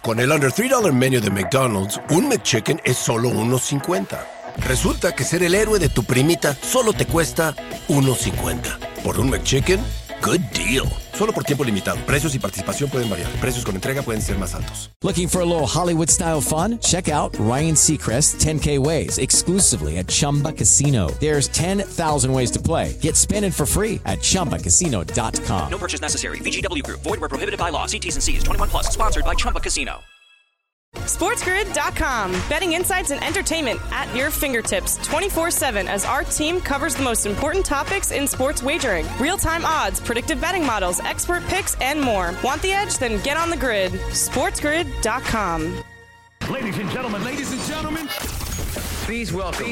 Con el Under $3 Menu de McDonald's, un McChicken es solo $1.50. Resulta que ser el héroe de tu primita solo te cuesta $1.50. Por un McChicken, good deal. Solo por tiempo limitado. Precios y participación pueden variar. Precios con entrega pueden ser más altos. Looking for a little Hollywood-style fun? Check out Ryan Seacrest's 10K Ways exclusively at Chumba Casino. There's 10,000 ways to play. Get spinning for free at ChumbaCasino.com. No purchase necessary. VGW Group. Void where prohibited by law. See T's and C's. 21 plus. Sponsored by Chumba Casino. SportsGrid.com. Betting insights and entertainment at your fingertips 24/7 as our team covers the most important topics in sports wagering. Real-time odds, predictive betting models, expert picks, and more. Want the edge? Then get on the grid. SportsGrid.com. Ladies and gentlemen. Please welcome.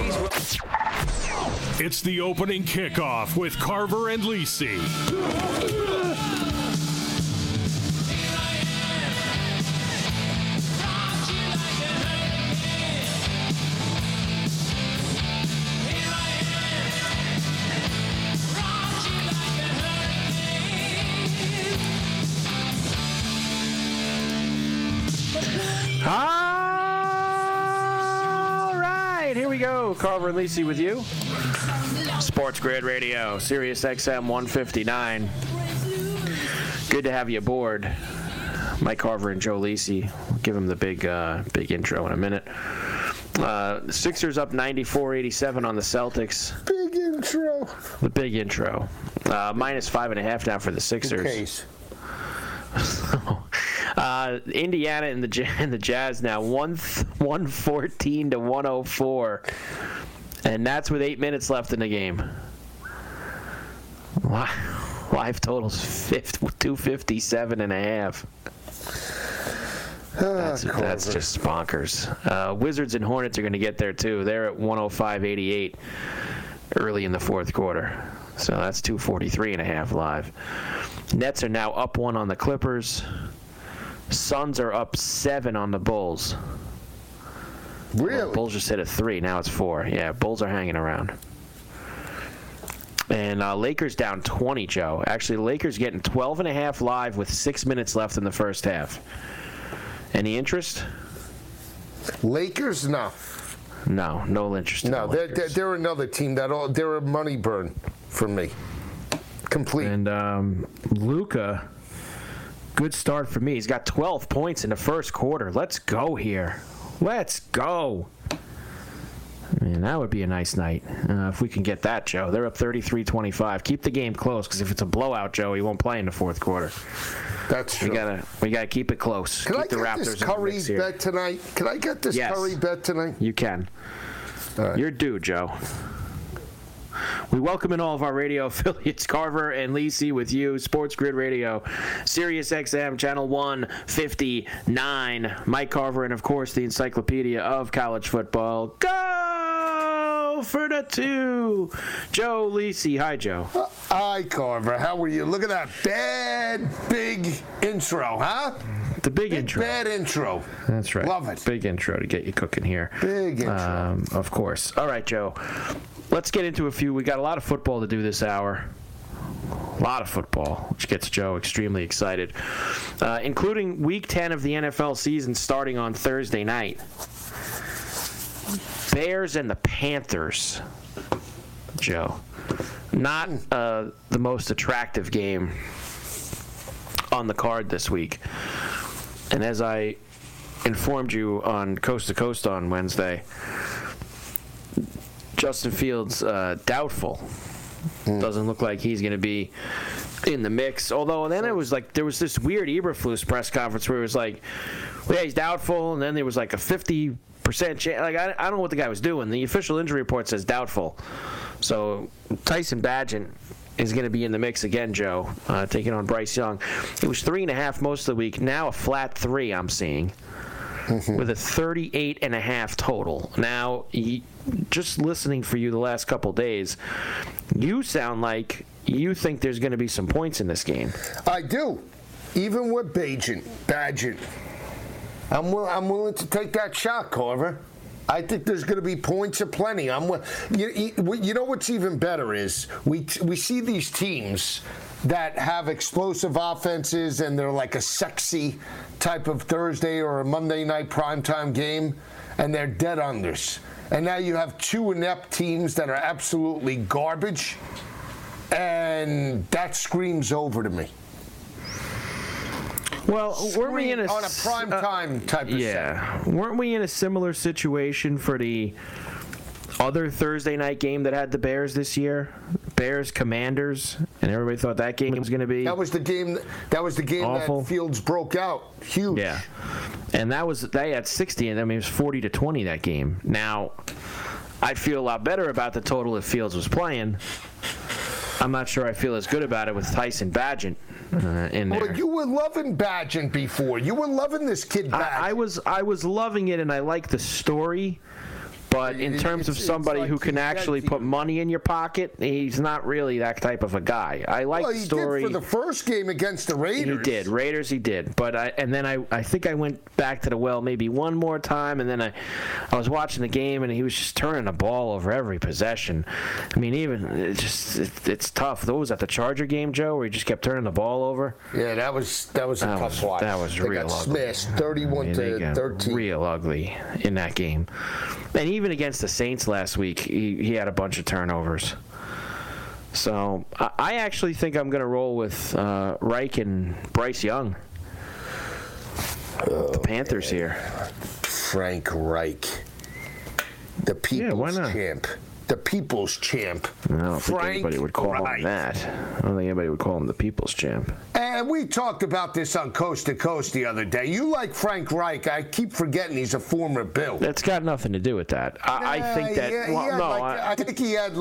It's the opening kickoff with Carver and Lisi. All right, here we go. Carver and Lisi with you. Sports Grid Radio, Sirius XM 159. Good to have you aboard. Mike Carver and Joe Lisi. We'll give him the big intro in a minute. Sixers up 94-87 on the Celtics. Big intro. The big intro. Minus 5.5 now for the Sixers. Indiana and the Jazz now 114 to 104, and that's with 8 minutes left in the game. Live totals 257.5. That's just bonkers. Wizards and Hornets are going to get there too. They're at 105-88 early in the fourth quarter. So that's 243.5 live. Nets are now up 1 on the Clippers. Suns are up 7 on the Bulls. Really? Bulls just hit a 3. Now it's 4. Yeah, Bulls are hanging around. And Lakers down 20, Joe. Actually, Lakers getting 12.5 live with 6 minutes left in the first half. Any interest? Lakers? No. No interest in No, the Lakers. they're another team they're a money burn for me. Complete. And Luka, good start for me. He's got 12 points in the first quarter. Let's go here. Let's go. I mean, that would be a nice night if we can get that, Joe. They're up 33-25. Keep the game close, because if it's a blowout, Joe, he won't play in the fourth quarter. That's true. We gotta keep it close. Can keep I get this Curry bet tonight? Can I get this Curry bet tonight? You can. Right. You're due, Joe. We welcome in all of our radio affiliates, Carver and Lisi with you, Sports Grid Radio, Sirius XM, Channel 159, Mike Carver, and, of course, the encyclopedia of college football. Go for the 2! Joe Lisi. Hi, Joe. Hi, Carver. How are you? Look at that bad, big intro, huh? The big intro. Bad intro. That's right. Love it. Big intro to get you cooking here. Big intro. Of course. All right, Joe. Let's get into a few. We got a lot of football to do this hour. A lot of football, which gets Joe extremely excited, including Week 10 of the NFL season starting on Thursday night. Bears and the Panthers, Joe. Not the most attractive game on the card this week. And as I informed you on Coast to Coast on Wednesday, Justin Fields doubtful. Doesn't look like he's going to be in the mix. Although then it was like there was this weird Eberflus press conference where it was like, well, yeah, he's doubtful, and then there was like a 50% chance. Like I don't know what the guy was doing. The official injury report says doubtful. So Tyson Bagent is going to be in the mix again, Joe, taking on Bryce Young. It was 3.5 most of the week. Now a flat 3 I'm seeing. With a 38.5 total. Now, just listening for you the last couple days, you sound like you think there's going to be some points in this game. I do. Even with Bagent. I'm willing to take that shot, Carver. I think there's going to be points aplenty. You know what's even better is we see these teams that have explosive offenses and they're like a sexy type of Thursday or a Monday night primetime game, and they're dead unders. And now you have two inept teams that are absolutely garbage, and that screams over to me. Well, weren't we in on a primetime type of setting. Weren't we in a similar situation for the other Thursday night game that had the Bears this year? Bears Commanders, and everybody thought that game was going to be That was the game awful. that Fields broke out. Huge. Yeah. And they had 60, and I mean it was 40-20 that game. Now, I'd feel a lot better about the total if Fields was playing. I'm not sure I feel as good about it with Tyson Bagent in there. Well, you were loving Bagent before. You were loving this kid Bagent. I was loving it, and I like the story. But in terms of somebody who can actually put money in your pocket, he's not really that type of a guy. I like the story. Well, he did for the first game against the Raiders. He did. Raiders, he did. But I think I went back to the well maybe one more time, and then I was watching the game, and he was just turning the ball over every possession. I mean, it's tough. Those at the Charger game, Joe, where he just kept turning the ball over. Yeah, that was a tough watch. That was real ugly. Smashed 31-13. Real ugly in that game. And even against the Saints last week, he had a bunch of turnovers. So I actually think I'm going to roll with Reich and Bryce Young. The Panthers here. Frank Reich. The people's champ. The people's champ. I don't think anybody would call him that. I don't think anybody would call him the people's champ. And we talked about this on Coast to Coast the other day. You like Frank Reich. I keep forgetting he's a former Bill. That's got nothing to do with that. I think that. I think he had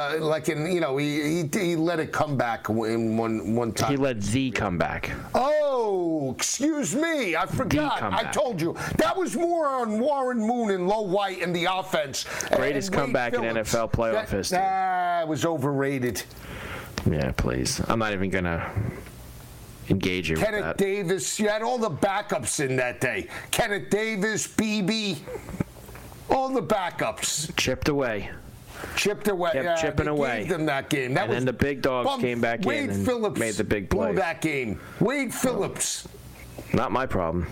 he let it come back in one time. He let the comeback. Oh, excuse me. I forgot. I told you. That was more on Warren Moon and Low White and the offense. Greatest comeback in NFL playoff history. That was overrated. Yeah, please. I'm not even going to engage you with that. Kenneth Davis. You had all the backups in that day. Kenneth Davis, BB. All the backups. Chipped away. Kept chipping away. Gave them that game. And then the big dogs came back in and Phillips made the big play. Blew that game. Wade Phillips. Not my problem.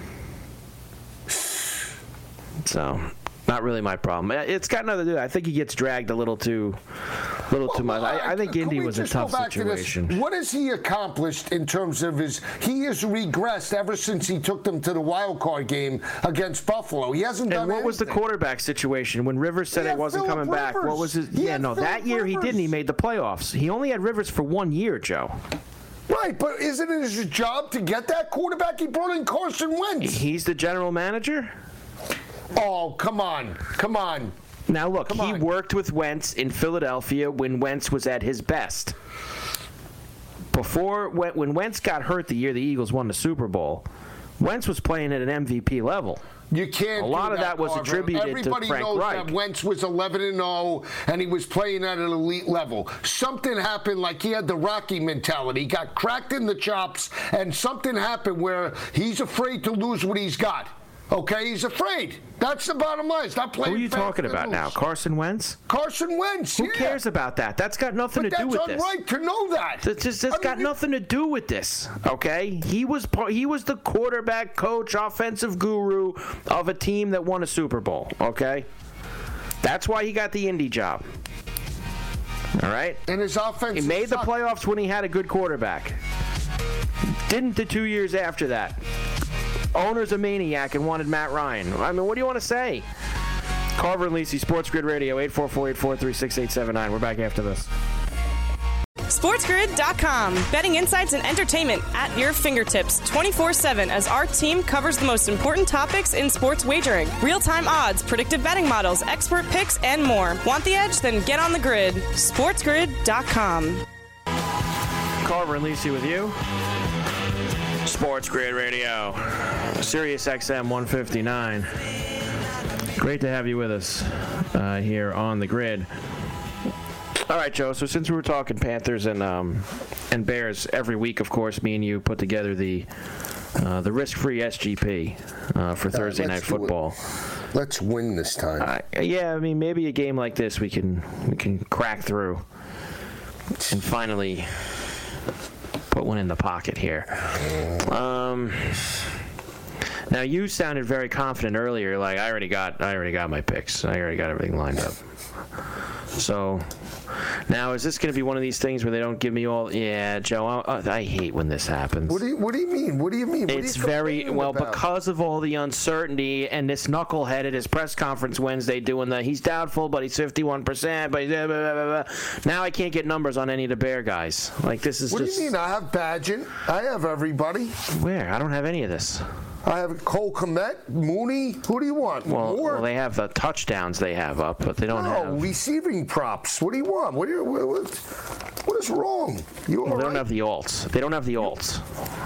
So, not really my problem. It's got nothing to do. I think he gets dragged a little too much. I think Indy was a tough situation. What has he accomplished in terms of he has regressed ever since he took them to the wild card game against Buffalo. He hasn't done anything. And what was the quarterback situation when Rivers said it wasn't coming back? What was his? That year he didn't. He made the playoffs. He only had Rivers for 1 year, Joe. Right, but isn't it his job to get that quarterback? He brought in Carson Wentz. He's the general manager? Oh, come on. Now, look, he worked with Wentz in Philadelphia when Wentz was at his best. When Wentz got hurt the year the Eagles won the Super Bowl, Wentz was playing at an MVP level. You can't. A lot of that was attributed to Frank Reich. Everybody knows that Wentz was 11-0 and he was playing at an elite level. Something happened, like he had the Rocky mentality. He got cracked in the chops, and something happened where he's afraid to lose what he's got. Okay, he's afraid. That's the bottom line. He's not playing. Who are you talking about now? Carson Wentz? Carson Wentz. Who cares about that? That's got nothing to do with this. That's unright to know that. That's got nothing to do with this. Okay, he was the quarterback coach, offensive guru of a team that won a Super Bowl. Okay, that's why he got the Indy job. All right. And his offense. He made the playoffs when he had a good quarterback. Didn't the 2 years after that. Owner's a maniac and wanted Matt Ryan. I mean, what do you want to say? Carver and Lisi, Sports Grid Radio, 844-843-6879. We're back after this. SportsGrid.com. Betting insights and entertainment at your fingertips 24/7 as our team covers the most important topics in sports wagering. Real-time odds, predictive betting models, expert picks, and more. Want the edge? Then get on the grid. SportsGrid.com. Carver and Lisi with you. Sports Grid Radio, Sirius XM 159. Great to have you with us here on the grid. All right, Joe. So since we were talking Panthers and Bears every week, of course, me and you put together the risk-free SGP for Thursday Night Football. Let's win this time. Yeah, I mean, maybe a game like this we can crack through and finally put one in the pocket here. Now you sounded very confident earlier. Like I already got my picks. I already got everything lined up. So now is this going to be one of these things where they don't give me all? Yeah, Joe. I hate when this happens. What do you mean? What do you mean? It's very well about? Because of all the uncertainty and this knucklehead at his press conference Wednesday doing he's doubtful, but he's 51%. But blah, blah, blah, blah. Now I can't get numbers on any of the Bear guys. Like this is. What do you mean? I have Badgett. I have everybody. Where? I don't have any of this. I have Cole Kmet, Mooney. Who do you want? Well, they have the touchdowns they have up, but they don't have receiving props. What do you want? What is wrong? They don't have the alts. They don't have the alts.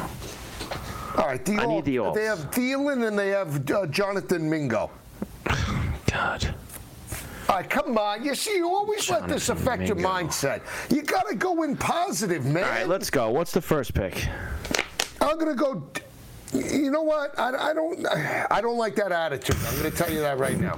All right, I need the alts. They have Thielen and they have Jonathan Mingo. God. All right, come on. You see, you always let this affect your mindset. You got to go in positive, man. All right, let's go. What's the first pick? I'm going to go. You know what? I don't like that attitude. I'm going to tell you that right now.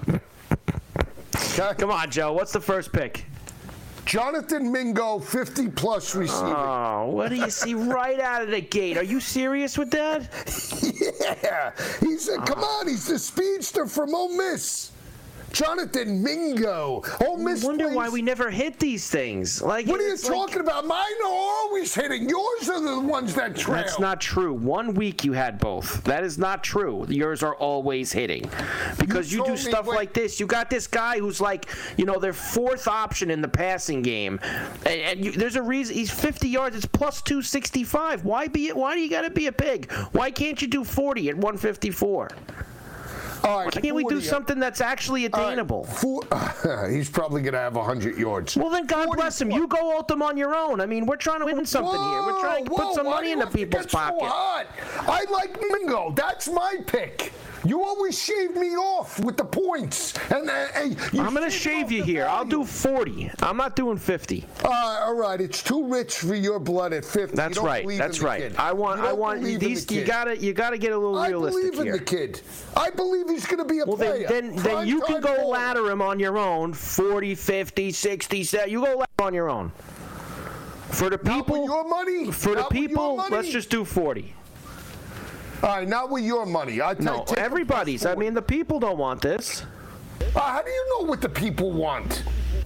Okay? Come on, Joe. What's the first pick? Jonathan Mingo, 50-plus receiving. Oh, what do you see right out of the gate? Are you serious with that? Yeah. Come on. He's the speedster from Ole Miss. Jonathan Mingo. Ole Miss. I wonder why we never hit these things. Like, what are you talking about? Mine are always hitting. Yours are the ones that trail. That's not true. 1 week you had both. That is not true. Yours are always hitting. Because you do stuff like this. You got this guy who's like, their fourth option in the passing game. And there's a reason. He's 50 yards. It's plus 265. Why do you got to be a pig? Why can't you do 40 at 154? All right, why can't we do something that's actually attainable? Right, he's probably going to have 100 yards. Well, then God bless him. You go ult him on your own. I mean, we're trying to win something here. We're trying to put some money into people's pocket. So hot? I like Mingo. That's my pick. You always shave me off with the points. And I'm going to shave you here. I'll do 40. I'm not doing 50. All right. It's too rich for your blood at 50. That's right. That's right. Kid. I want these. You got to get a little realistic here. I believe in the kid. I believe he's going to be a player. Then you can go ladder him on your own. 40, 50, 60, 70. You go ladder on your own. For the people, your money. For the people, let's just do 40. All right, not with your money. No, everybody's. I mean, the people don't want this. How do you know what the people want?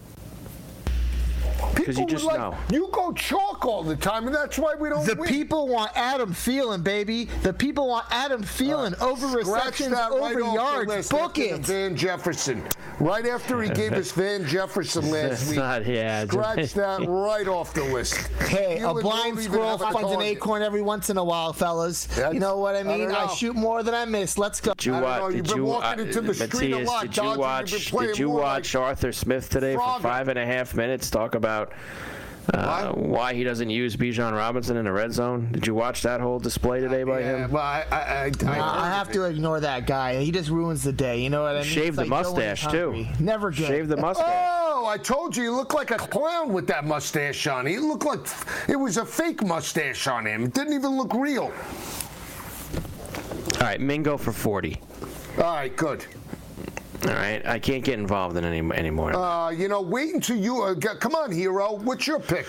Because you just know. You go chalk all the time, and that's why we don't win. The people want Adam Thielen, baby. The people want Adam Thielen over receptions, over yards. Book it. Van Jefferson. Right after he gave us Van Jefferson last week. Scratch that right off the list. Hey, a blind squirrel finds an acorn every once in a while, fellas. You know what I mean? I shoot more than I miss. Let's go. Did you watch Arthur Smith today for 5.5 minutes talk about why he doesn't use Bijan Robinson in the red zone? Did you watch that whole display today by him? Well, I have to ignore that guy. He just ruins the day. You know what I mean? Shave the mustache, too. Never good. Shave the mustache. Oh, I told you look like a clown with that mustache on. He looked like it was a fake mustache on him. It didn't even look real. All right, Mingo for 40. All right, good. All right, I can't get involved in anymore. Wait until you come on, hero. What's your pick?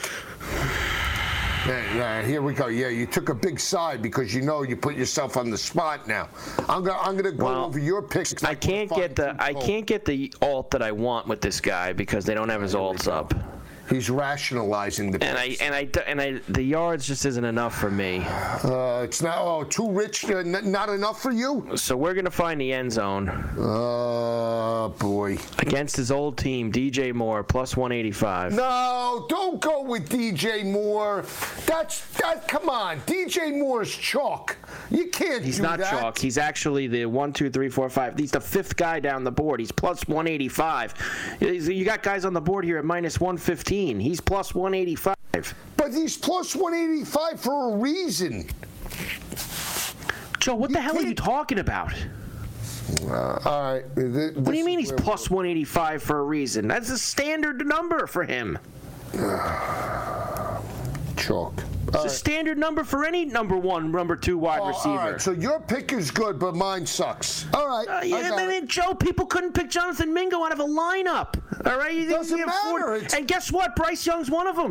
Here we go. Yeah, you took a big side because you put yourself on the spot now. I'm gonna go over your picks. I can't get the alt that I want with this guy because they don't have his alts up. He's rationalizing the picks. And the yards just isn't enough for me. It's not too rich, not enough for you. So we're gonna find the end zone. Oh boy! Against his old team, DJ Moore plus 185. No, don't go with DJ Moore. Come on, DJ Moore's chalk. You can't. He's not chalk. He's actually the 1, 2, 3, 4, 5. He's the fifth guy down the board. He's plus 185. You got guys on the board here at minus 115. He's plus 185. But he's plus 185 for a reason. Joe, what the hell are you talking about? All right. What do you mean he's plus 185 for a reason? That's a standard number for him. Chalk. It's a standard number for any number 1, number 2 wide receiver. All right, so your pick is good, but mine sucks. All right. Joe, people couldn't pick Jonathan Mingo out of a lineup. All right, Doesn't matter. And guess what? Bryce Young's one of them.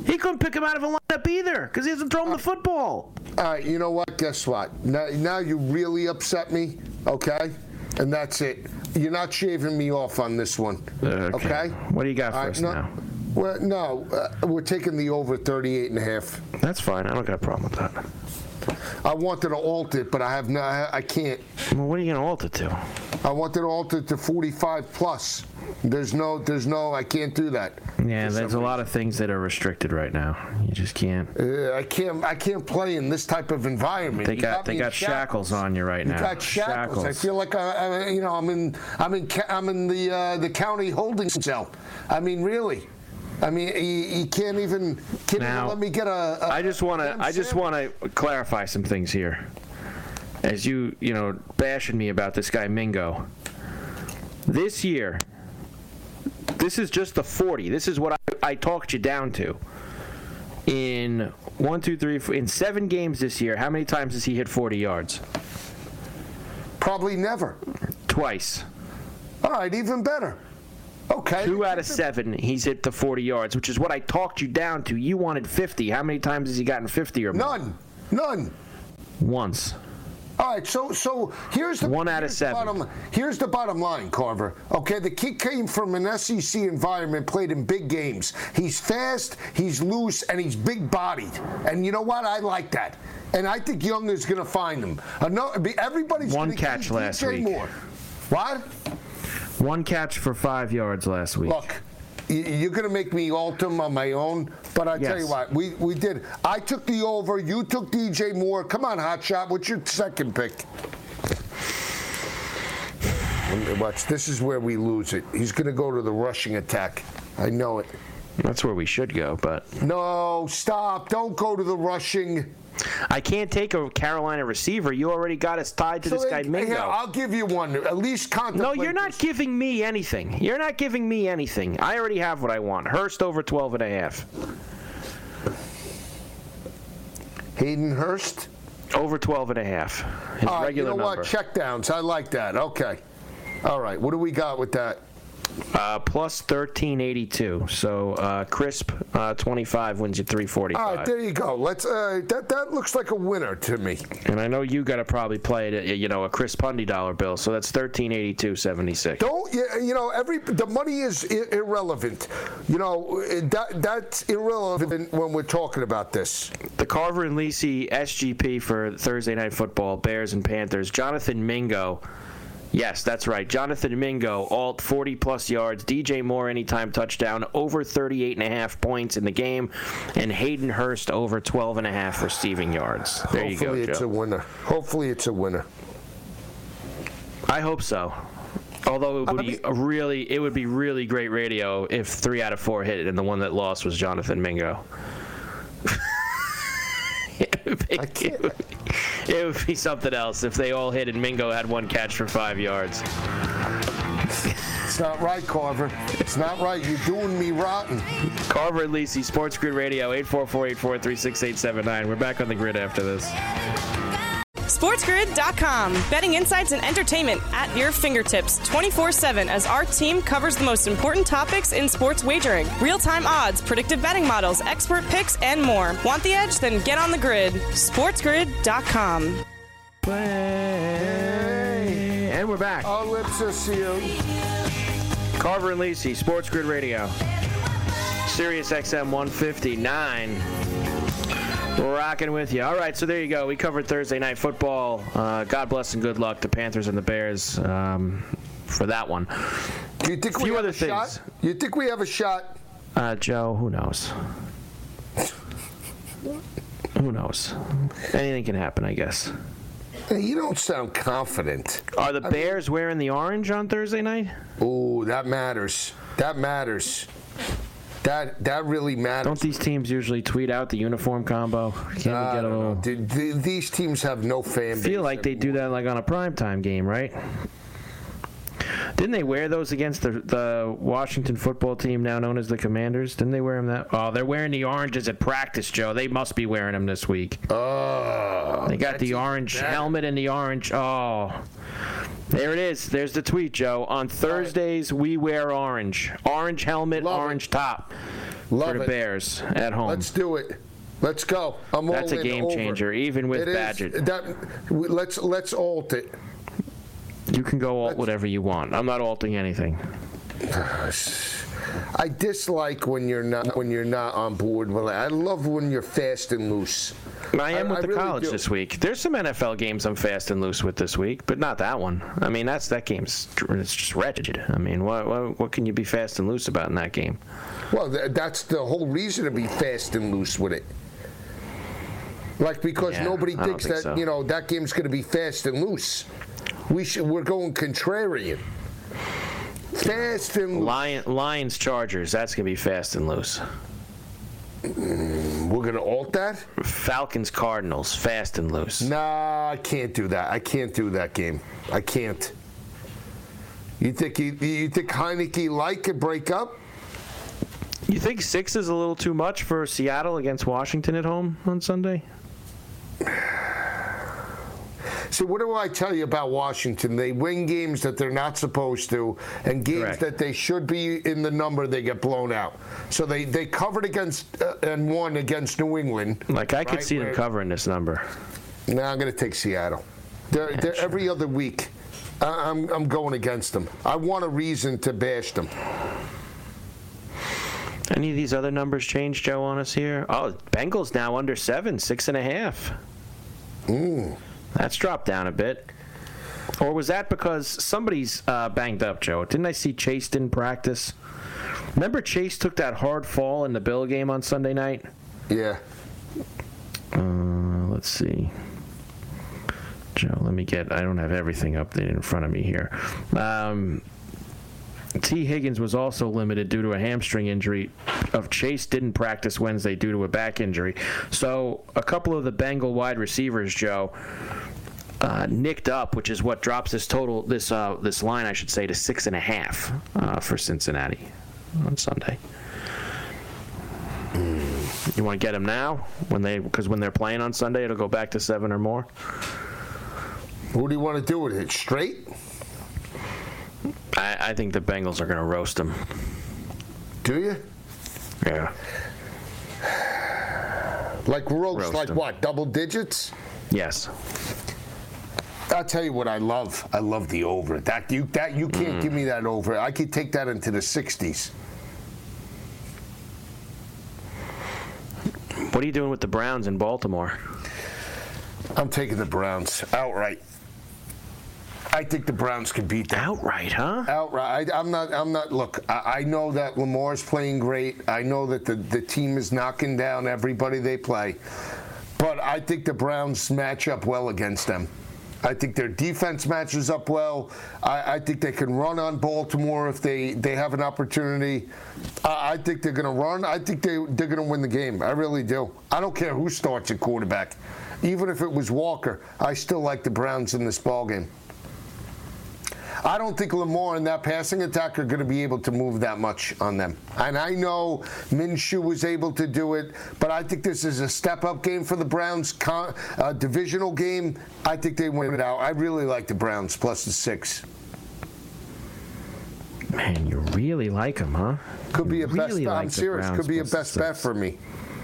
He couldn't pick him out of a lineup either because he hasn't thrown the football. All right, you know what? Guess what? Now you really upset me, okay? And that's it. You're not shaving me off on this one, okay? What do you got for us now? Well, no, we're taking the over 38.5. That's fine. I don't got a problem with that. I wanted to alter it, but I can't. Well, what are you going to alter to? I wanted to alter it to 45 plus. There's no, I can't do that. Yeah, there's a lot of things that are restricted right now. You just can't. I can't play in this type of environment. They got shackles on you right now. You got shackles. I feel like I'm in the county holding cell. I mean, really. I mean, he can't even let me get a I just want to clarify some things here. As you bashing me about this guy Mingo. This year, this is just the 40. This is what I talked you down to. In 7 games this year, how many times has he hit 40 yards? Probably never. Twice. All right, even better. Okay. 2 out of 7, he's hit the 40 yards, which is what I talked you down to. You wanted 50. How many times has he gotten 50 or more? None. Once. All right, so here's the 1 out of 7. Here's the bottom line, Carver. Okay, the kid came from an SEC environment, played in big games. He's fast, he's loose, and he's big-bodied. And you know what? I like that. And I think Young is going to find him. Everybody's one catch last week. More. What? 1 catch for 5 yards last week. Look, you're going to make me alter him on my own, but I tell you what, we did. I took the over. You took DJ Moore. Come on, Hotshot. What's your second pick? Watch. This is where we lose it. He's going to go to the rushing attack. I know it. That's where we should go, but... No, stop. Don't go to the rushing. I can't take a Carolina receiver. You already got us tied to this guy Mingo. Here, I'll give you one. At least contemplate. No, you're not giving me anything. You're not giving me anything. I already have what I want. Hurst over 12.5. Hayden Hurst? Over 12.5. His regular number. You know what? Checkdowns. I like that. Okay. All right. What do we got with that? Plus 1382. So crisp 25 wins you 345. All right, there you go. Let's. That looks like a winner to me. And I know you got to probably play it, a crisp $100 bill. So that's 1382.76. The money is irrelevant. That's irrelevant when we're talking about this. The Carver and Lisi SGP for Thursday Night Football, Bears and Panthers. Jonathan Mingo. Yes, that's right. Jonathan Mingo, alt 40-plus yards. DJ Moore, anytime touchdown, over 38.5 points in the game. And Hayden Hurst, over 12.5 receiving yards. There you go, Joe. Hopefully it's a winner. I hope so. Although it would be really great radio if 3 out of 4 hit it, and the one that lost was Jonathan Mingo. It would be something else if they all hit and Mingo had 1 catch for 5 yards. It's not right, Carver. It's not right. You're doing me rotten. Carver and Lisi, Sports Grid Radio, 844-843-6879. We're back on the grid after this. SportsGrid.com. Betting insights and entertainment at your fingertips 24/7 as our team covers the most important topics in sports wagering. Real-time odds, predictive betting models, expert picks, and more. Want the edge? Then get on the grid. SportsGrid.com. Play. And we're back. Our lips are sealed. Carver and Lisi, Sports Grid Radio. Sirius XM 159. We're rocking with you. All right, so there you go. We covered Thursday Night Football. God bless and good luck to Panthers and the Bears for that one. Do you think we have a shot? You think we have a shot? Joe, who knows? Who knows? Anything can happen, I guess. Hey, you don't sound confident. Are the Bears wearing the orange on Thursday night? Ooh, that matters. That matters. That really matters. Don't these teams usually tweet out the uniform combo? Can't we get a little... These teams have no fan base. I feel like they do that like on a primetime game, right? Didn't they wear those against the Washington football team, now known as the Commanders? Didn't they wear them that? Oh, they're wearing the oranges at practice, Joe. They must be wearing them this week. Oh. They got the orange helmet and the orange. Oh. There it is. There's the tweet, Joe. On Thursdays, we wear orange. Orange helmet, orange top. Love for the it. Bears at home. Let's do it. Let's go. I'm all in. That's a game changer, even with Badgett. Let's alt it. You can go alt whatever you want. I'm not alting anything. I dislike when you're not on board with it. I love when you're fast and loose. I am with the really college this week. There's some NFL games I'm fast and loose with this week, but not that one. I mean, that game's it's just wretched. I mean, what can you be fast and loose about in that game? Well, that's the whole reason to be fast and loose with it. Like, because nobody thinks that so. That game's going to be fast and loose. We're going contrarian. Fast and loose. Lions Chargers. That's going to be fast and loose. We're going to alt that? Falcons Cardinals. Fast and loose. Nah, I can't do that. I can't do that game. I can't. You think Heineke could break up? You think 6 is a little too much for Seattle against Washington at home on Sunday? So what do I tell you about Washington? They win games that they're not supposed to, and games that they should be in the number, they get blown out. So they covered against and won against New England. Like, I could see them covering this number. No, I'm going to take Seattle. They're every other week. I'm going against them. I want a reason to bash them. Any of these other numbers change, Joe, on us here? Oh, Bengals now under 7, 6.5. That's dropped down a bit. Or was that because somebody's banged up, Joe? Didn't I see Chase didn't practice? Remember Chase took that hard fall in the Bill game on Sunday night? Yeah. Let's see. Joe, I don't have everything up there in front of me here. T. Higgins was also limited due to a hamstring injury. Chase didn't practice Wednesday due to a back injury. So a couple of the Bengal wide receivers, Joe, nicked up, which is what drops this total, this line, I should say, to 6.5 for Cincinnati on Sunday. You want to get them now, because when they're playing on Sunday, it'll go back to 7 or more. What do you want to do with it? Straight? I think the Bengals are going to roast them. Do you? Yeah. Like roast like them. What? Double digits? Yes. I'll tell you what I love. I love the over. That you can't give me that over. I could take that into the 60s. What are you doing with the Browns in Baltimore? I'm taking the Browns outright. I think the Browns can beat them. Outright, huh? Outright. I'm not. Look, I know that Lamar's playing great. I know that the team is knocking down everybody they play. But I think the Browns match up well against them. I think their defense matches up well. I think they can run on Baltimore if they have an opportunity. I think they're going to run. I think they're going to win the game. I really do. I don't care who starts at quarterback. Even if it was Walker, I still like the Browns in this ballgame. I don't think Lamar and that passing attack are going to be able to move that much on them. And I know Minshew was able to do it, but I think this is a step-up game for the Browns, divisional game. I think they win it out. I really like the Browns plus the 6. Man, you really like them, huh? Could be a best bet. I'm serious. Could be a best bet for me.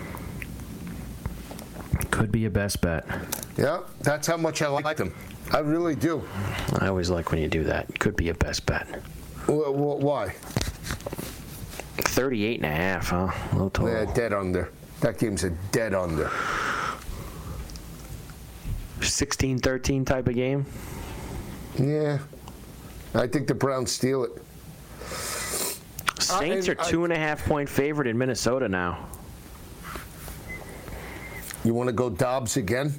Could be a best bet. Yeah, that's how much I like them. I really do. I always like when you do that. Could be a best bet. Why? 38.5, huh? Low total. Yeah, dead under. That game's a dead under. 16-13 type of game? Yeah. I think the Browns steal it. Saints are 2.5-point favorite in Minnesota now. You want to go Dobbs again?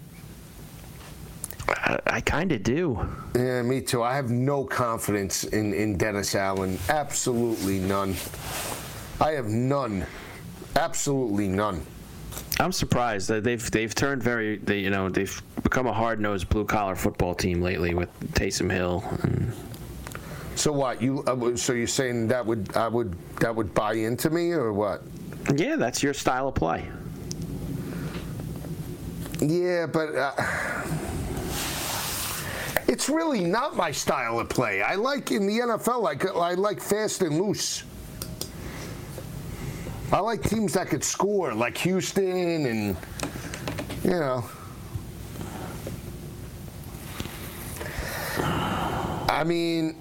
I kind of do. Yeah, me too. I have no confidence in Dennis Allen. Absolutely none. I have none. Absolutely none. I'm surprised that they've turned they've become a hard-nosed blue-collar football team lately with Taysom Hill. So what? So you're saying that would buy into me or what? Yeah, that's your style of play. Yeah, but it's really not my style of play. I like in the NFL, I like fast and loose. I like teams that could score, like Houston and, you know. I mean,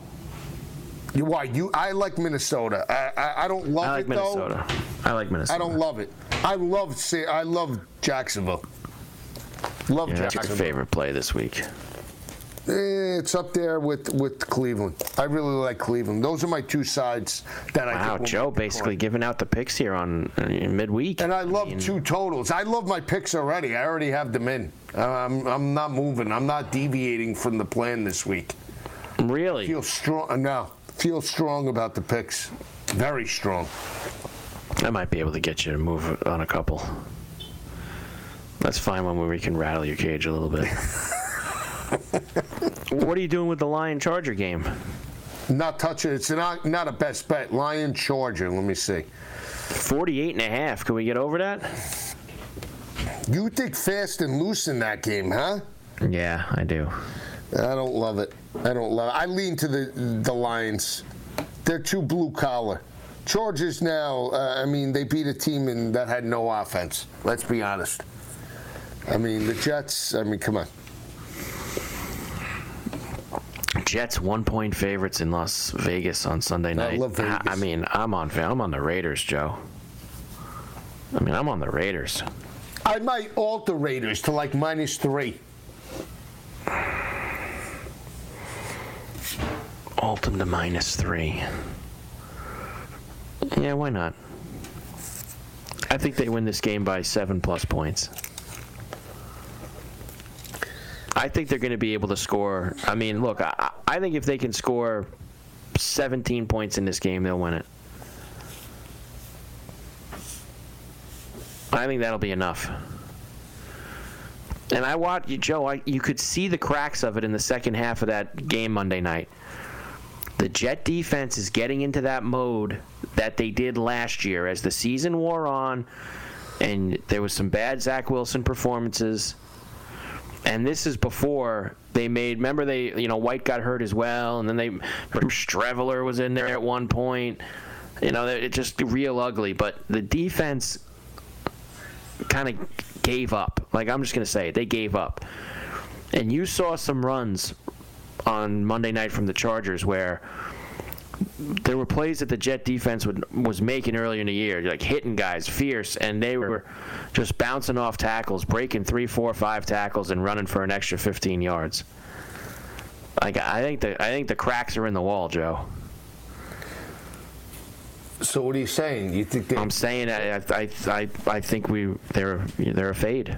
I like Minnesota. I don't love it, Minnesota. though. I like Minnesota. I don't love it. I love Jacksonville. Love Jacksonville. That's your favorite play this week. It's up there with Cleveland. I really like Cleveland. Those are my two sides that I think. Wow, Joe basically giving out the picks here on midweek. And I love two totals. I love my picks already. I already have them in. I'm not moving. I'm not deviating from the plan this week. Really? Feel strong about the picks. Very strong. I might be able to get you to move on a couple. That's fine when we can rattle your cage a little bit. What are you doing with the Lion-Charger game? Not touching it. It's not a best bet. Lion-Charger. Let me see. 48.5. Can we get over that? You think fast and loose in that game, huh? Yeah, I do. I don't love it. I lean to the Lions. They're too blue collar. Chargers now, they beat a team that had no offense. Let's be honest. The Jets, come on. Jets 1-point favorites in Las Vegas on Sunday night. I love Vegas. I'm on the Raiders, Joe. I'm on the Raiders. I might alter Raiders to like -3. Alt them to -3. Yeah, why not? I think they win this game by 7+ points. I think they're going to be able to score. Look, I think if they can score 17 points in this game, they'll win it. I think that'll be enough. And I watched you, Joe. You could see the cracks of it in the second half of that game Monday night. The Jet defense is getting into that mode that they did last year as the season wore on, and there was some bad Zach Wilson performances. And this is before they made. Remember, White got hurt as well, and then Streveler was in there at one point. It just real ugly. But the defense kind of gave up. I'm just gonna say it, they gave up. And you saw some runs on Monday night from the Chargers where there were plays that the Jet defense was making earlier in the year, like hitting guys fierce, and they were just bouncing off tackles, breaking 3, 4, 5 tackles, and running for an extra 15 yards. I think the cracks are in the wall, Joe. So what are you saying? You think I'm saying I think they're a fade.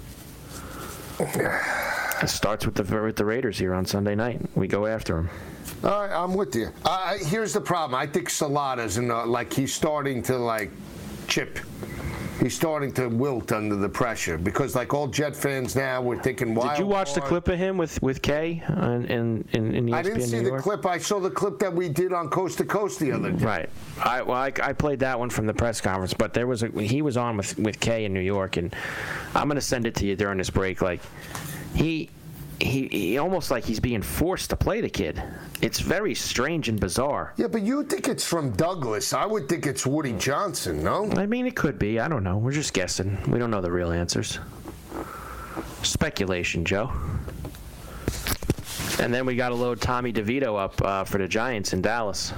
It starts with the Raiders here on Sunday night. We go after them. All right, I'm with you. Here's the problem. I think Salada's he's starting to chip. He's starting to wilt under the pressure because all Jet fans now we're thinking. Did you watch the clip of him with Kay in ESPN I didn't see the clip. I saw the clip that we did on Coast to Coast the other day. Right. I played that one from the press conference, but he was on with Kay in New York, and I'm going to send it to you during this break. He almost like he's being forced to play the kid. It's very strange and bizarre. Yeah, but you think it's from Douglas. I would think it's Woody Johnson, no? It could be. I don't know. We're just guessing. We don't know the real answers. Speculation, Joe. And then we got to load Tommy DeVito up for the Giants in Dallas.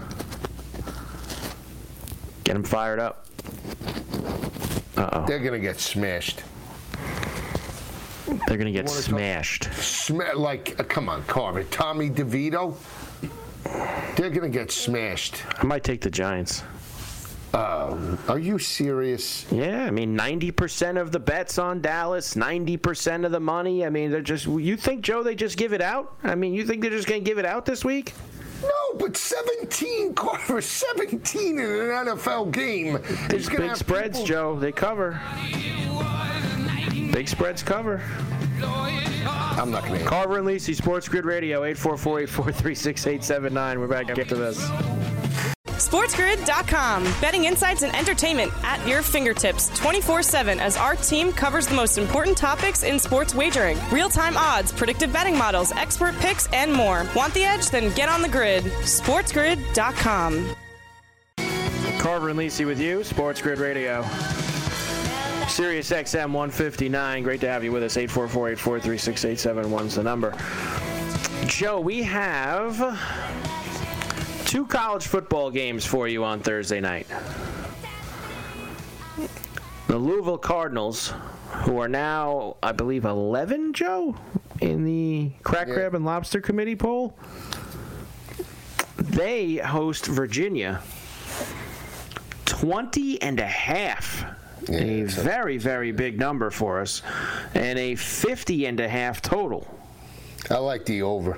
Get him fired up. Uh-oh. They're going to get smashed. They're going to get smashed. Come on, Carver. Tommy DeVito? They're going to get smashed. I might take the Giants. Are you serious? Yeah, 90% of the bets on Dallas, 90% of the money. They're just. You think, Joe, they just give it out? You think they're just going to give it out this week? No, but 17, Carver, 17 in an NFL game. These big spreads, people... Joe, they cover. Big spreads cover. I'm not going to. Carver and Lisi, Sports Grid Radio, 844-843-6879. We're back after this. SportsGrid.com. Betting insights and entertainment at your fingertips 24/7 as our team covers the most important topics in sports wagering. Real-time odds, predictive betting models, expert picks, and more. Want the edge? Then get on the grid. SportsGrid.com. Carver and Lisi with you, Sports Grid Radio. Sirius XM 159. Great to have you with us. 844-843-6871's the number. Joe, we have 2 college football games for you on Thursday night. The Louisville Cardinals, who are now, I believe, 11, Joe, in the Crack Crab and Lobster Committee poll. They host Virginia. 20.5. A very, very big number for us. And a 50.5 total. I like the over.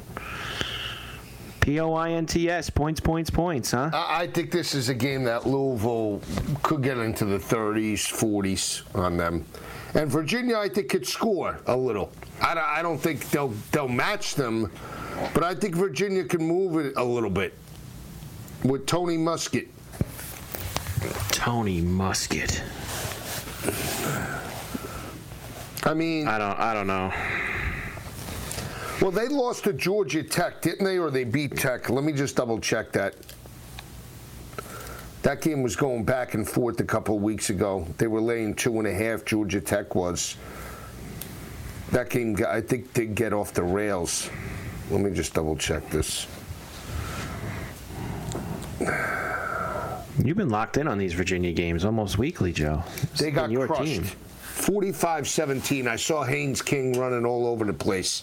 Points, points, huh? I think this is a game that Louisville could get into the 30s, 40s on them. And Virginia, I think, could score a little. I don't think they'll match them, but I think Virginia can move it a little bit with Tony Muskett. Tony Muskett. I mean, I don't know. Well, they lost to Georgia Tech, didn't they? Or they beat Tech? Let me just double check that. That game was going back and forth a couple of weeks ago. They were laying 2.5. Georgia Tech was. That game, I think, did get off the rails. Let me just double check this. You've been locked in on these Virginia games almost weekly, Joe. They got crushed. 45-17. I saw Haynes King running all over the place.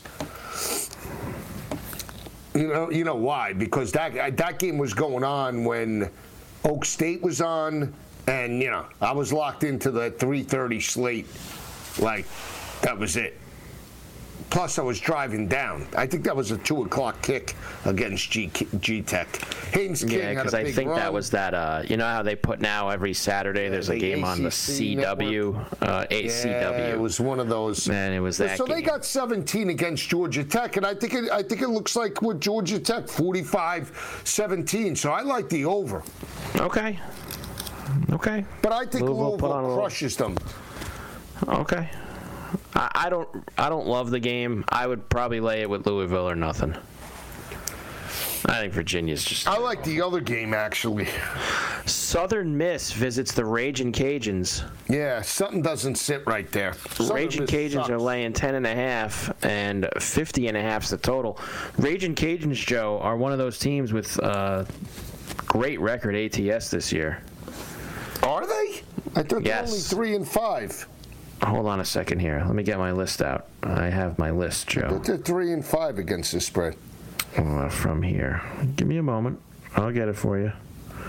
You know why? Because that game was going on when Oak State was on, and I was locked into the 3:30 slate. Like, that was it. Plus, I was driving down. I think that was a 2:00 kick against G-Tech. Haynes King had a big because I think run. that was that, you know how they put now every Saturday there's a game on the CW, ACW. Yeah, it was one of those. And it was that So game. they got 17 against Georgia Tech, and I think it looks like with Georgia Tech, 45-17. So I like the over. Okay. But I think Louisville crushes them. Okay. I don't love the game. I would probably lay it with Louisville or nothing. I think Virginia's just... I like the other game, actually. Southern Miss visits the Ragin' Cajuns. Yeah, something doesn't sit right there. Ragin' Cajuns are laying 10.5, and 50.5's the total. Ragin' Cajuns, Joe, are one of those teams with great record ATS this year. Are they? I thought they're only 3-5. Hold on a second here. Let me get my list out. I have my list, Joe. They're 3-5 against the spread. From here. Give me a moment. I'll get it for you.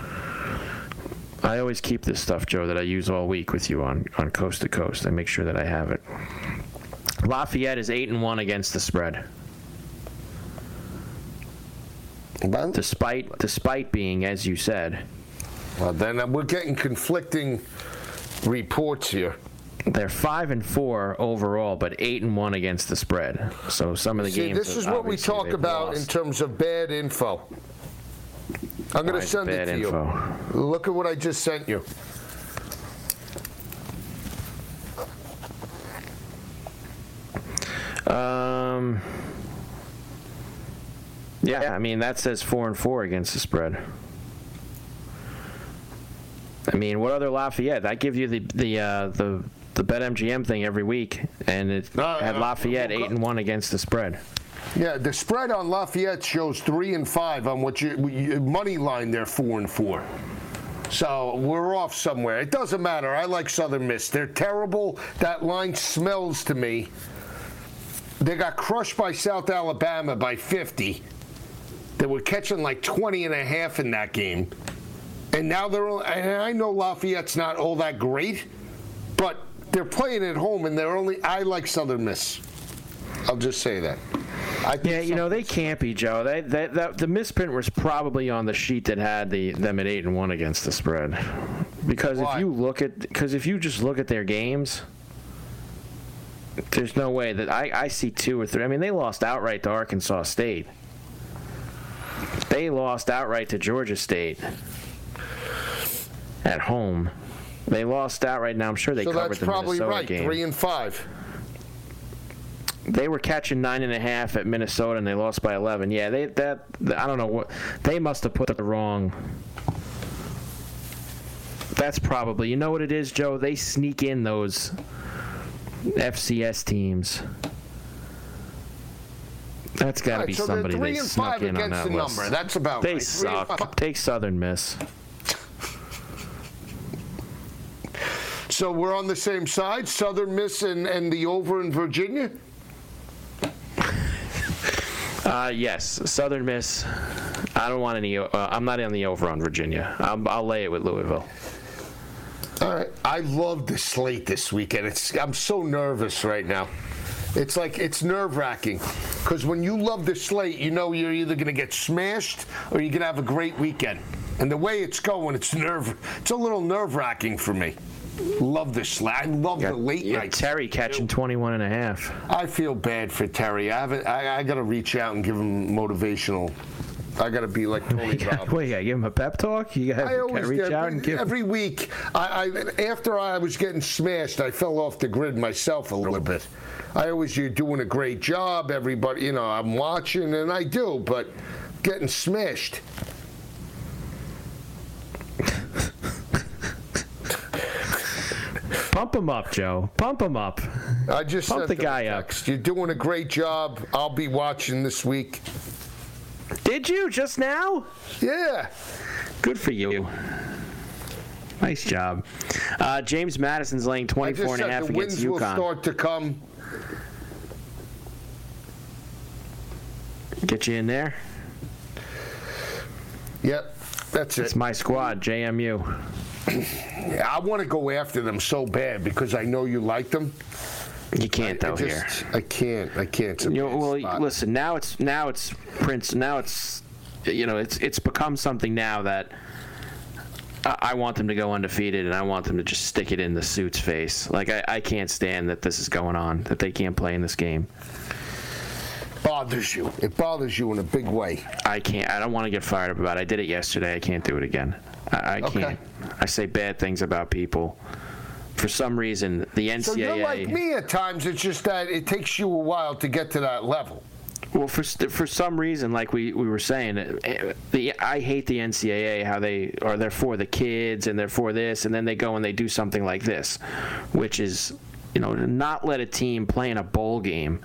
I always keep this stuff, Joe, that I use all week with you on Coast to Coast. I make sure that I have it. Lafayette is 8-1 against the spread. Despite being, as you said. Well, then we're getting conflicting reports here. They're 5-4 overall, but 8-1 against the spread. So some of the games. This is what we talk about in terms of bad info. I'm going to send it to you. Look at what I just sent you. Yeah, I mean that says 4-4 against the spread. I mean, what other Lafayette? That gives you the BetMGM thing every week, and it had Lafayette 8-1 against the spread. Yeah, the spread on Lafayette shows 3-5 on what you money line. They're 4-4. So we're off somewhere. It doesn't matter. I like Southern Miss. They're terrible. That line smells to me. They got crushed by South Alabama by 50. They were catching like 20.5 in that game. And now and I know Lafayette's not all that great, but they're playing at home, and I like Southern Miss. I'll just say that. They can't be, Joe. The misprint was probably on the sheet that had them at 8-1 against the spread. Because if you just look at their games, there's no way that I see 2 or 3. I mean, they lost outright to Arkansas State. They lost outright to Georgia State at home. They lost outright. Now I'm sure they covered the Minnesota game. 3-5. They were catching 9.5 at Minnesota, and they lost by 11. Yeah, I don't know what they must have put the wrong That's probably. You know what it is, Joe? They sneak in those FCS teams. That's got to be so somebody they snuck in on that list. Number. That's about they right. suck. Take Southern Miss. So we're on the same side, Southern Miss and the over in Virginia? Yes, Southern Miss. I don't want any. I'm not on the over on Virginia. I'll lay it with Louisville. All right. I love the slate this weekend. I'm so nervous right now. It's nerve-wracking because when you love the slate, you know you're either going to get smashed or you're going to have a great weekend. And the way it's going, it's a little nerve-wracking for me. Love the slate. I love the late nights. Terry catching 21.5. I feel bad for Terry. I got to reach out and give him motivational. I got to be like Tony Robbins. Wait, you got to give him a pep talk? You got to reach out and give every week. After I was getting smashed, I fell off the grid myself a little bit. You're doing a great job. Everybody, I'm watching, and I do, but getting smashed. Pump him up, Joe. Pump him up. I just pump the guy up. You're doing a great job. I'll be watching this week. Did you just now? Yeah. Good for you. Nice job. James Madison's laying 24.5 against UConn. The wins will start to come. Get you in there? Yep, that's it. It's my squad, JMU. Yeah, I want to go after them so bad because I know you like them. You can't here. I can't. Listen. Now it's Prince. Now it's become something now that I want them to go undefeated, and I want them to just stick it in the suit's face. Like I can't stand that this is going on. That they can't play in this game. Bothers you. It bothers you in a big way. I can't. I don't want to get fired up about it. I did it yesterday. I can't do it again. I can't. I say bad things about people. For some reason, the NCAA... So you're like me at times. It's just that it takes you a while to get to that level. Well, for some reason, like we were saying, I hate the NCAA, how they're for the kids and they're for this, and then they go and they do something like this, which is, to not let a team play in a bowl game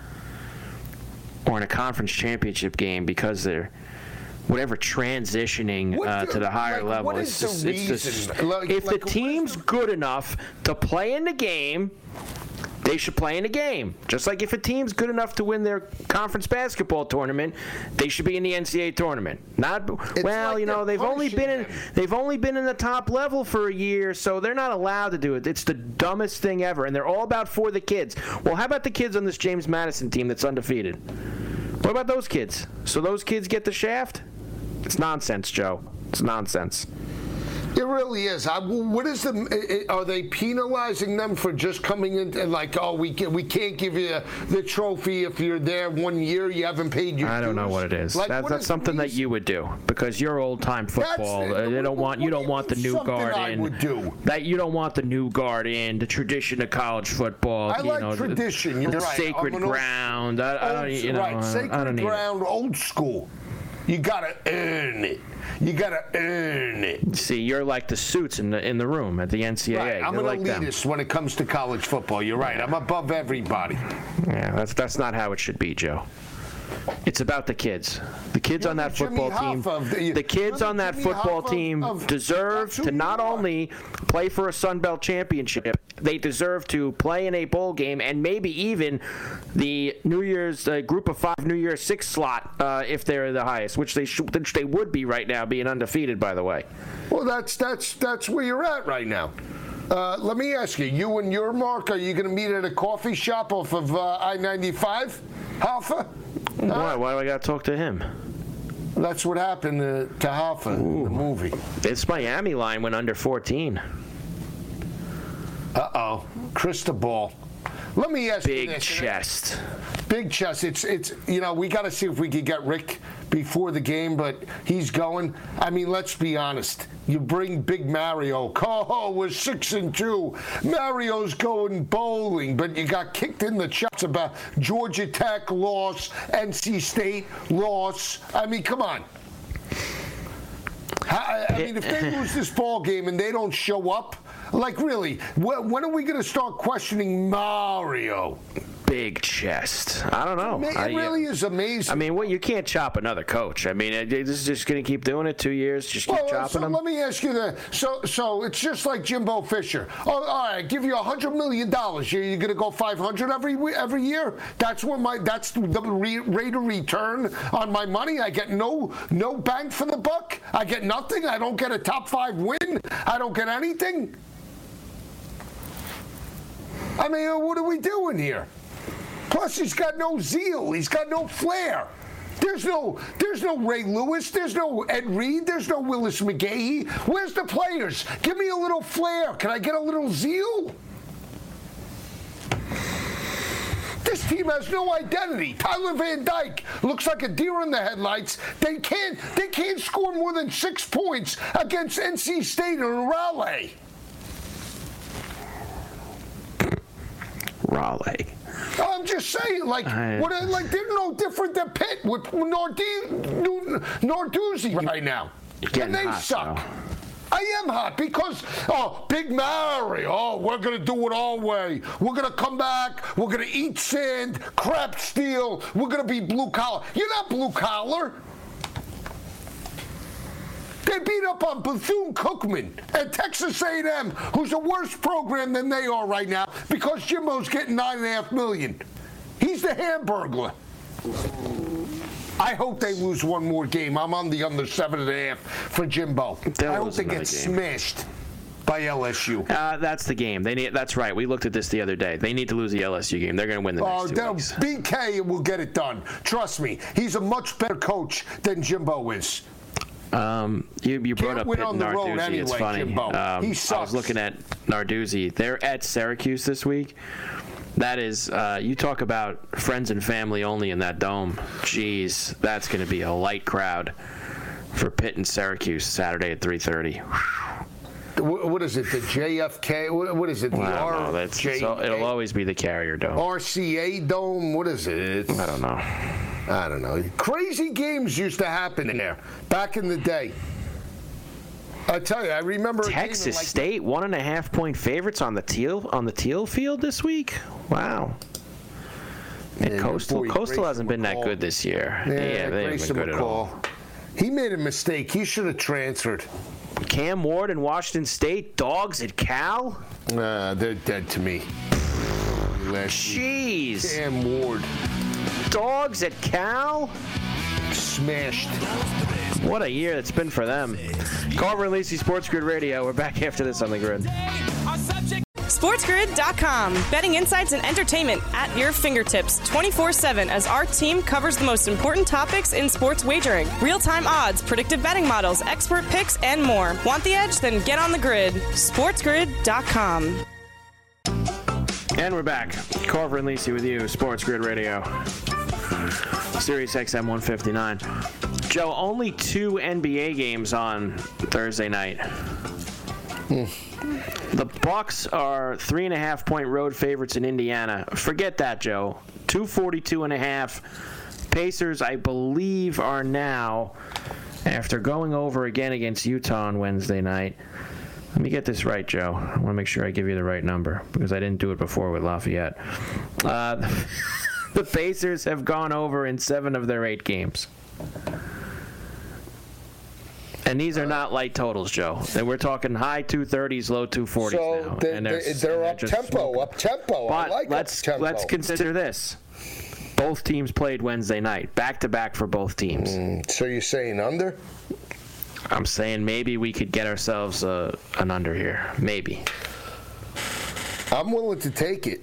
or in a conference championship game because they're transitioning to the higher level. What is the reason? If the team's good enough to play in the game, they should play in the game. Just like if a team's good enough to win their conference basketball tournament, they should be in the NCAA tournament. They've only been in the top level for a year, so they're not allowed to do it. It's the dumbest thing ever, and they're all about for the kids. Well, how about the kids on this James Madison team that's undefeated? What about those kids? So those kids get the shaft? It's nonsense, Joe. It's nonsense. It really is. What is are they penalizing them for just coming in and we can't give you the trophy if you're there 1 year, you haven't paid your dues? I don't know what it is. That's something that you would do because you're old time football. You don't want the new guard in. I would do. That you don't want the new guard in, the tradition of college football. I like tradition. You're the right. Sacred ground. Sacred ground, old school. You gotta earn it. You gotta earn it. See, you're like the suits in the room at the NCAA. Right. I'm an elitist when it comes to college football. You're right. I'm above everybody. Yeah, that's not how it should be, Joe. It's about the kids. The kids on that football team. The kids on that football team deserve to not only play for a Sun Belt championship, they deserve to play in a bowl game and maybe even the Group of 5 New Year's 6 slot if they're the highest, which they would be right now, being undefeated, by the way. Well, that's where you're at right now. Let me ask you. You and your Mark, are you going to meet at a coffee shop off of I-95, Hoffa? Why do I got to talk to him? That's what happened to Hoffa in the movie. This Miami line went under 14. Uh-oh. Cristobal. Let me ask you this. Big chest. It's we got to see if we could get Rick before the game, but he's going. I mean, let's be honest. You bring Big Mario. Oh, we're 6-2. Mario's going bowling, but you got kicked in the chops about Georgia Tech loss, NC State loss. I mean, come on. I mean, if they lose this ball game and they don't show up, like really, when are we going to start questioning Mario? Big chest. I don't know. It really is amazing. I mean, you can't chop another coach. I mean, this is just going to keep doing it 2 years. Just keep chopping them. Let me ask you that. So it's just like Jimbo Fisher. Oh, all right, give you $100 million. You're going to go 500 every year. That's the rate of return on my money. I get no bang for the buck. I get nothing. I don't get a top 5 win. I don't get anything. I mean, what are we doing here? Plus, he's got no zeal. He's got no flair. There's no Ray Lewis. There's no Ed Reed. There's no Willis McGahee. Where's the players? Give me a little flair. Can I get a little zeal? This team has no identity. Tyler Van Dyke looks like a deer in the headlights. They can't score more than 6 points against NC State or Raleigh. Raleigh. I'm just saying, they're no different than Pitt with Narduzzi right now. And they suck. Though. I am hot because, Big Mario, we're going to do it our way. We're going to come back. We're going to eat sand, crap steel. We're going to be blue collar. You're not blue collar. They beat up on Bethune-Cookman and Texas A&M, who's a worse program than they are right now because Jimbo's getting $9.5 million. He's the Hamburglar. I hope they lose one more game. I'm on the under 7.5 for Jimbo. I hope they get smashed by LSU. That's the game. That's right. We looked at this the other day. They need to lose the LSU game. They're going to win the next 2 weeks. BK will get it done. Trust me. He's a much better coach than Jimbo is. You brought up Pitt and Narduzzi. Anyway, it's funny. He sucks. I was looking at Narduzzi. They're at Syracuse this week. That is, you talk about friends and family only in that dome. Jeez, that's going to be a light crowd for Pitt and Syracuse Saturday at 3:30. What is it? The JFK? What is it? It'll always be the Carrier Dome. RCA Dome? What is it? I don't know. Crazy games used to happen in there back in the day. I tell you, I remember Texas State 1.5 point favorites on the teal field this week. Wow. And Coastal hasn't been that good this year. Yeah, they haven't been good at all. He made a mistake. He should have transferred. Cam Ward and Washington State, dogs at Cal? They're dead to me. Jeez. Cam Ward. Dogs at Cal? Smashed. What a year it's been for them. Carver and Lisi, Sports Grid Radio. We're back after this on the Grid. SportsGrid.com. Betting insights and entertainment at your fingertips 24/7 as our team covers the most important topics in sports wagering. Real-time odds, predictive betting models, expert picks, and more. Want the edge? Then get on the grid. SportsGrid.com. And we're back. Carver and Lisi with you, Sports Grid Radio. Sirius XM 159. Joe, only 2 NBA games on Thursday night. The Bucks are 3.5 point road favorites in Indiana. Forget that, Joe. 242.5. Pacers, I believe, are now, after going over again against Utah on Wednesday night. Let me get this right, Joe. I want to make sure I give you the right number because I didn't do it before with Lafayette. The Pacers have gone over in 7 of their 8 games. And these are not light totals, Joe. And we're talking high 230s, low 240s now. They're up-tempo. But let's consider this. Both teams played Wednesday night, back-to-back for both teams. So you're saying under? I'm saying maybe we could get ourselves an under here. Maybe. I'm willing to take it.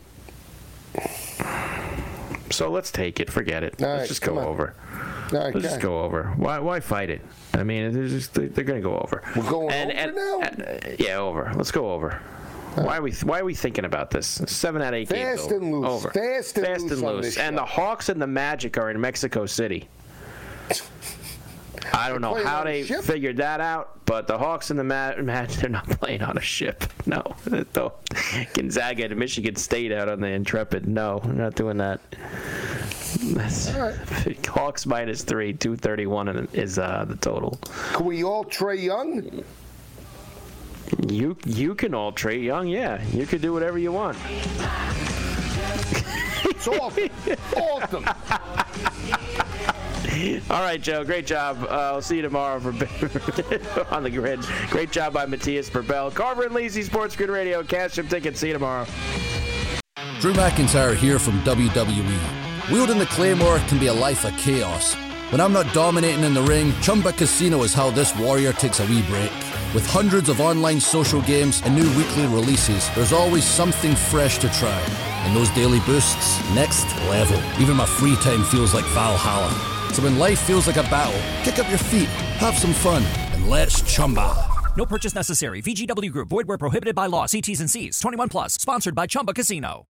So let's take it. Forget it. Let's just go over. Let's just go over. Why fight it? I mean, they're going to go over. We're going over now? Yeah, over. Let's go over. Why are we thinking about this? 7 out of 8 games Fast and loose. Over. Fast and loose. And the Hawks and the Magic are in Mexico City. I don't know how they figured that out, but the Hawks and the Magic, they're not playing on a ship. No. Gonzaga and Michigan State out on the Intrepid. No, we're not doing that. Hawks -3, 231 is the total. Can we all Trae Young? You can all Trae Young, yeah. You can do whatever you want. It's awesome. All right, Joe. Great job. I'll see you tomorrow on the grid. Great job by Matthias Burbell. Carver and Lisi, Sports Grid Radio. Cash them tickets. See you tomorrow. Drew McIntyre here from WWE. Wielding the Claymore can be a life of chaos. When I'm not dominating in the ring, Chumba Casino is how this warrior takes a wee break. With hundreds of online social games and new weekly releases, there's always something fresh to try. And those daily boosts, next level. Even my free time feels like Valhalla. So when life feels like a battle, kick up your feet, have some fun, and let's Chumba. No purchase necessary. VGW Group. Void where prohibited by law. See T's and C's. 21+. Sponsored by Chumba Casino.